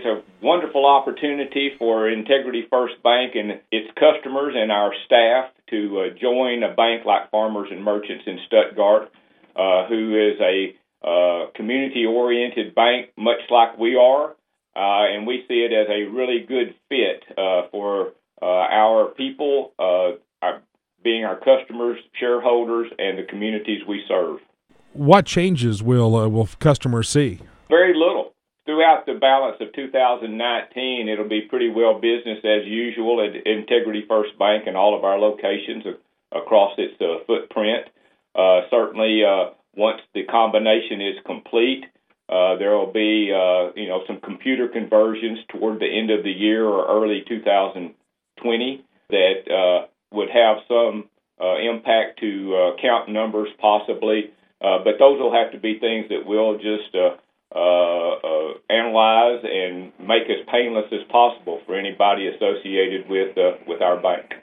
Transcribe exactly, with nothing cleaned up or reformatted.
a wonderful opportunity for Integrity First Bank and its customers and our staff to uh, join a bank like Farmers and Merchants in Stuttgart, uh, who is a uh, community-oriented bank, much like we are, uh, and we see it as a really good fit uh, for uh, our people, uh, our, being our customers, shareholders, and the communities we serve. What changes will uh, will customers see? Very little. Throughout the balance of two thousand nineteen, it'll be pretty well business as usual at Integrity First Bank and all of our locations across its uh, footprint. Uh, certainly, uh, once the combination is complete, uh, there will be uh, you know some computer conversions toward the end of the year or early two thousand twenty that uh, would have some uh, impact to uh, account numbers possibly, uh, but those will have to be things that we'll just uh, Uh, uh, analyze and make as painless as possible for anybody associated with uh, with our bank.